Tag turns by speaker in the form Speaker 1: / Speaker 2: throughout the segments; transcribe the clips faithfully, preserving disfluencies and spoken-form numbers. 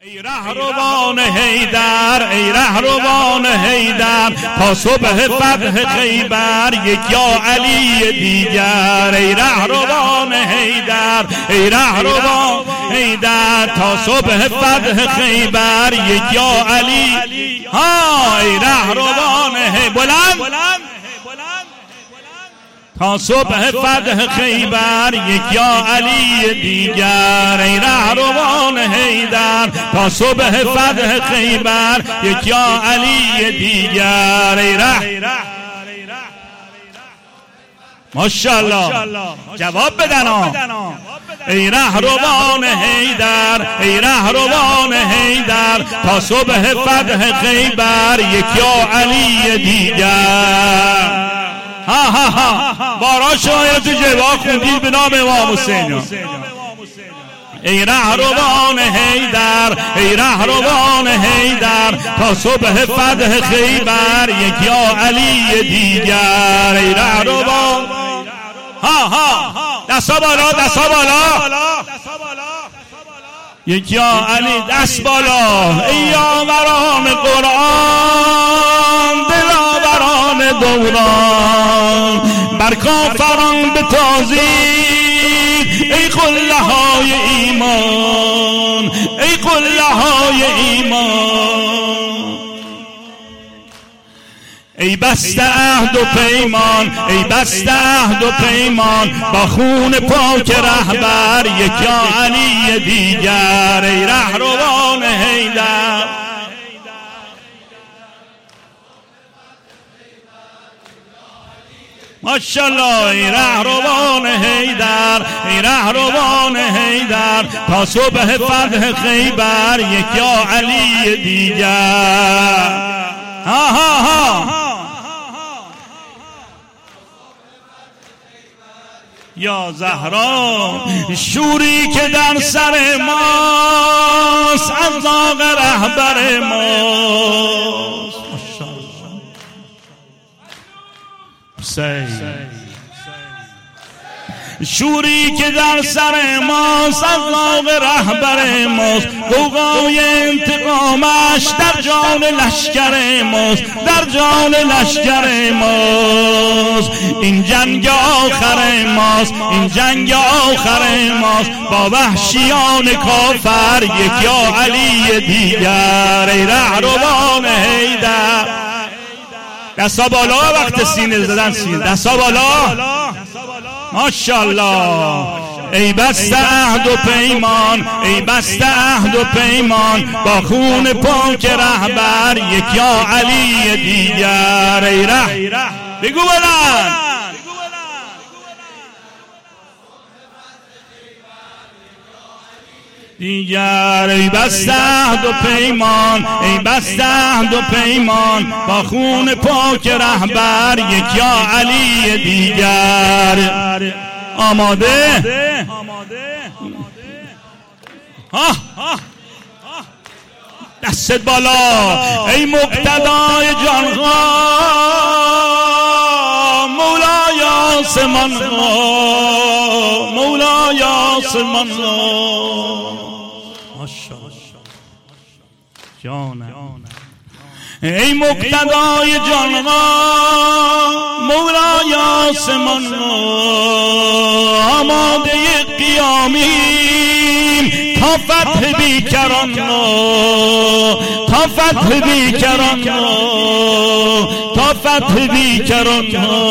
Speaker 1: ای رهروان حیدر، ای رهروان حیدر، تا صبح فتح خیبر یک یا علی دیگر. ای رهروان حیدر، ای رهروان حیدر، تا صبح فتح خیبر یک یا علی. ها ای رهروان حیدر، بلند تا صبح فتح خیبر یک یا علی دیگر. ای رهروان حیدر، تا صبح فتح خیبر یک یا علی دیگر. ای ره ماشاءالله جواب بدن. ای رهروان حیدر، ای رهروان حیدر، تا صبح فتح خیبر یک یا علی دیگر. ها ها ها بارا شاید جوا خوندید به نام امام حسین. ای رهروان حیدر، ای رهروان حیدر، تا صبح فتح خیبر یک یا علی دیگر. ای رهروان ها ها دستا بالا، دستا بالا، یک یا علی دست بالا. ای یاوران قرآن، دلاوران دوران، بر کافران به تازید ای قله های ایمان، ای قله های ایمان. ای بسته عهد و پیمان، ای بسته عهد و پیمان، با خون پاک رهبر یک یا علی دیگر. ای رهروان حیدر، ماشاءالله. ای رهروان حیدر، ای رهروان حیدر، تا صبح فتح خیبر یک یا علی دیگر. ها ها ها یا زهرا، شوری که در سر ماست از داغ رهبر ماست. شوری که در سر ماست از داغ رهبر ماست، غوغای انتقامش در جان لشکر ماست، در جان لشکر ماست. این جنگ آخر ماست، این جنگ آخر ماست، با وحشیان کافر یک یا علی دیگر. ای رهروان حیدر، دستا بالا وقت سینه زدن، سینه دستا بالا، ماشاءالله. ای بسته عهد و پیمان، ای بسته عهد و پیمان، با خون پاک رهبر یک یا علی دیگر. ای ره بگو بلند، دیگر. ای بسته عهد و پیمان، ای بسته عهد و پیمان، با خون پاک رهبر یک یا علی دیگر. آماده؟ ها دست بالا. ای مقتدای جانها، مولای آسمانها، مولای آسمانها. ای مقتدای جانها، مولای آسمانها، آماده قیامیم تا فتح بیکران، تا فتح بیکران، تا فتح بیکران.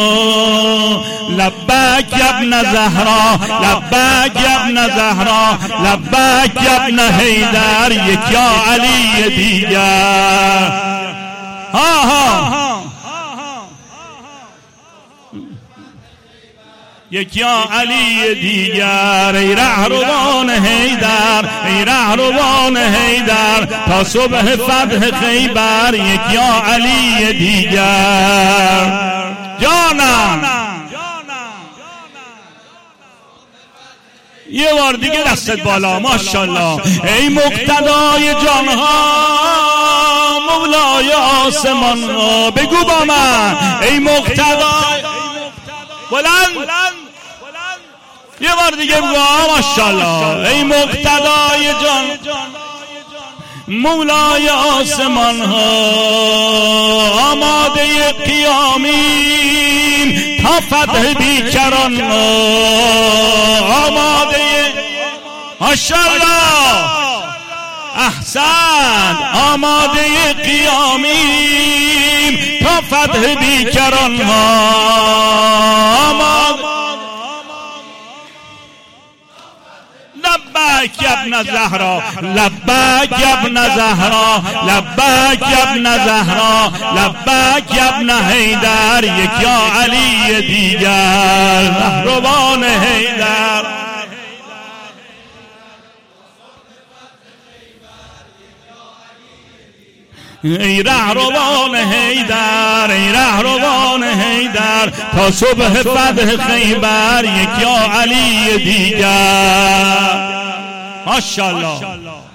Speaker 1: لبک ابن زهرا، لبک ابن زهرا، لبک ابن حیدر یک یا علی دیگر. ها ها یک یا علی دیگر. ای رهروان حیدر، ای رهروان حیدر، تا صبح فتح خیبر یک یا علی دیگر. جانم یه بار دیگه دستت بالا، ماشاءالله. ای مقتدای جانها، مولای آسمانها، بگو با من. ای مقتدای، بلند یه بار دیگه بگو ماشاءالله. ای مقتدای جان، مولای آسمان ها آماده قیامیم تا فتح بیکران ها آماده ماشاءالله احسن آماده قیامیم تا فتح بیکران ها آماده لبیک ابن زهرا لبیک ابن زهرا لبیک ابن زهرا لبیک ابن حیدر یک یا علی دیگر رهروان حیدر ای رهروان حیدر ای رهروان حیدر تا صبح فتح خیبر یک یا علی دیگر ماشاءالله